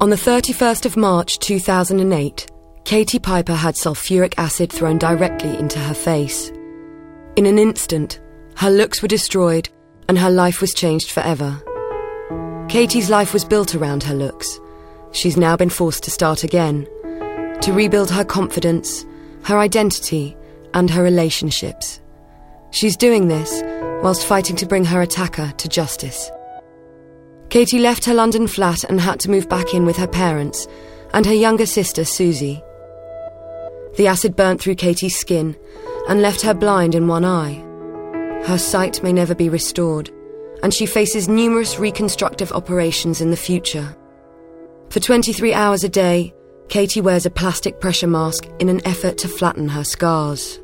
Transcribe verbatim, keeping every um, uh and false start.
On the thirty-first of March two thousand eight, Katie Piper had sulfuric acid thrown directly into her face. In an instant, her looks were destroyed and her life was changed forever. Katie's life was built around her looks. She's now been forced to start again, to rebuild her confidence, her identity, and her relationships. She's doing this whilst fighting to bring her attacker to justice. Katie left her London flat and had to move back in with her parents and her younger sister, Susie. The acid burnt through Katie's skin and left her blind in one eye. Her sight may never be restored, and she faces numerous reconstructive operations in the future. For twenty-three hours a day, Katie wears a plastic pressure mask in an effort to flatten her scars.